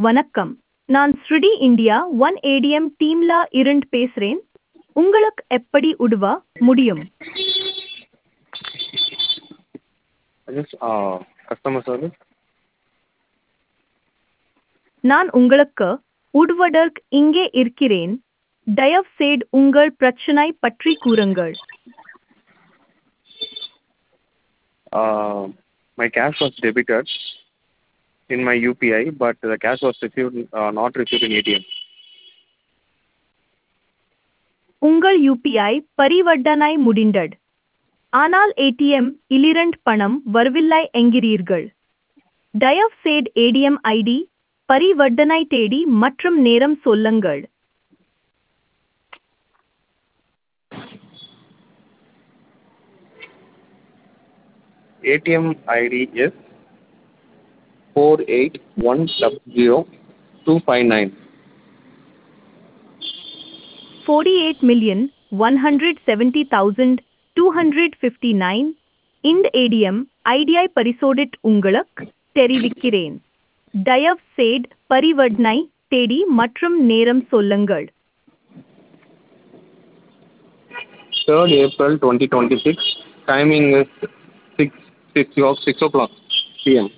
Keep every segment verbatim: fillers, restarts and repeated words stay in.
வணக்கம். நான் ஸ்ருடி India one ATM டீம்ல இருந்து பேசுறேன். உங்களுக்கு எப்படி உதவ முடியும்? Yes, uh, customer service. நான் உங்களுக்கு உதவுவதற்கு இங்கே இருக்கிறேன். தயவுசெய்து உங்கள் பிரச்சனை பற்றி கூறுங்கள். Uh, my cash was debited in my U P I, but the cash was received, uh, not received in A T M. உங்கள் யூபிஐ பரிவர்த்தனை முடிந்தது. ஆனால் ஏடிஎம் இலிருந்து பணம் வரவில்லை என்கிறீர்கள். தயவுசெய்து ஏடிஎம் ஐடி, பரிவர்த்தனை தேதி மற்றும் நேரம் சொல்லுங்கள். A T M I D is four eight one zero two five nine. forty-eight million one hundred seventy thousand two hundred fifty-nine இந்த ஏடிஎம் ஐடியை பரிசோதித்து உங்களுக்கு தெரிவிக்கிறேன். தயவுசெய்து பரிவர்த்தனை தேதி மற்றும் நேரம் சொல்லுங்கள். third April twenty twenty-six. Timing is six six o'clock six o'clock P M.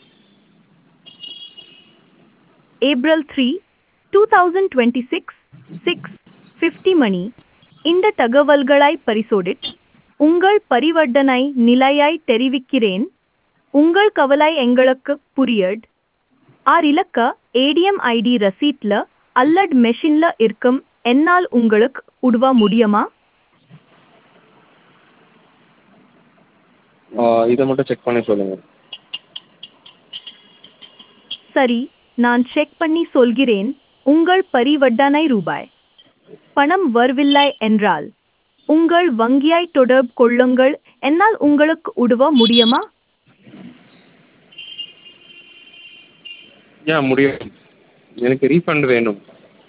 April third twenty twenty-six six fifty மணி. இந்த தகவல்களை பரிசோதித்து உங்கள் பரிவர்த்தனை நிலையை தெரிவிக்கிறேன். உங்கள் கவலை எங்களுக்கு புரியுது. ஆர் இலக்க ஏடிஎம் ஐடி ரசீட்ல அல்லது மெஷின்ல இருக்கும். என்னால் உங்களுக்கு உதவ முடியுமா? இதை மட்டும் செக் பண்ணி சொல்லுங்க. சரி, நான் செக் பண்ணி சொல்கிறேன். உங்கள் பரிவர்த்தனை ரூபாய் பணம் வரவில்லை என்றால் உங்கள் வங்கியை தொடர்பு கொள்ளுங்கள். என்னால் உங்களுக்கு உதவ முடியுமா? யா முடியும். எனக்கு ரீஃபண்ட் வேணும்.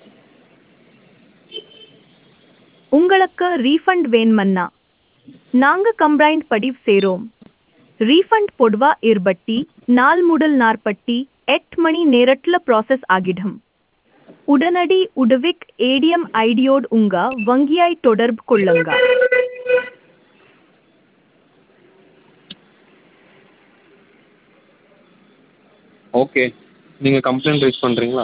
உங்களுக்கு ரீஃபண்ட் வேணுமன்னா நாங்க கம்ப்ளைண்ட் பதிவு செய்றோம். ரீஃபண்ட் பொதுவா இருபத்தி நாலு முதல் நாற்பத்தி எட்டு மணி நேரத்துல ப்ராசஸ் ஆகிடும். உடனடி உதவிக்கு ஏடிஎம் ஐடியோடு உங்க வங்கியை தொடர்பு கொள்ளுங்க. ஓகே, நீங்கள் கம்ப்ளைண்ட் ரைஸ் பண்ணுறீங்களா?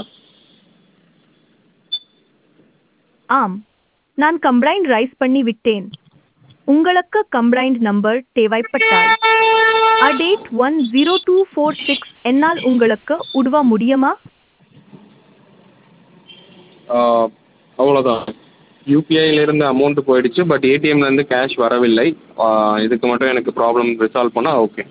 ஆம், நான் கம்ப்ளைண்ட் ரைஸ் பண்ணி விட்டேன். உங்களுக்கு கம்ப்ளைண்ட் நம்பர் தேவைப்பட்டால் அடேட் one zero two four six என்னால் உங்களுக்கு உதவ முடியுமா? அவ்வளோதான். யூபிஐலேருந்து அமௌண்ட் போயிடுச்சு, பட் ஏடிஎம்லேருந்து கேஷ் வரவில்லை. இதுக்கு மட்டும் எனக்கு ப்ராப்ளம் ரிசால்வ் பண்ணால் ஓகே.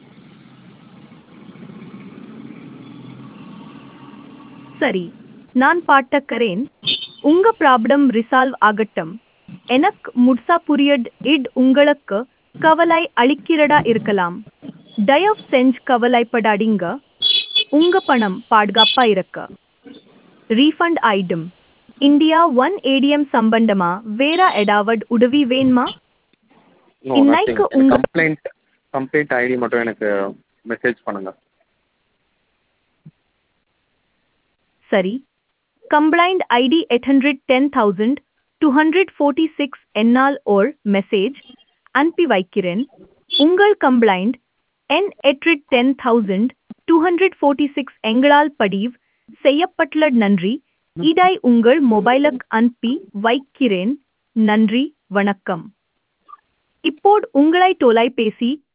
சரி, நான் பார்த்துக்கிறேன். உங்க ப்ராப்ளம் ரிசால்வ் ஆகட்டும். எனக்கு முழுசா புரியுது. இது உங்களுக்கு கவலை அளிக்கிறதா இருக்கலாம். தயவு செஞ்சு கவலைப்படாதீங்க. உங்க பணம் பாதுகாப்பா இருக்க ரீஃபண்ட் ஆயிடும். இந்தியா ஒன் ஏடிஎம் சம்பந்தமா வேற ஏதாவது உதவி வேணுமா? இன்னைக்கு உங்க கம்ப்ளைண்ட் கம்ப்ளைண்ட் ஐடி மட்டும் எனக்கு மெசேஜ் பண்ணுங்க. சரி, complaint ID eight hundred ten thousand two hundred forty six என்னால் ஓர் மெசேஜ் அனுப்பி வைக்கிறேன். உங்கள் கம்ப்ளைண்ட் என் எட்டு ten thousand two hundred forty six எங்களால் பதிவு செய்யப்பட்டுள்ளது. நன்றி. இதை உங்கள் மொபைலுக்கு அனுப்பி வைக்கிறேன். நன்றி, வணக்கம். இப்போது உங்களை தொலைபேசி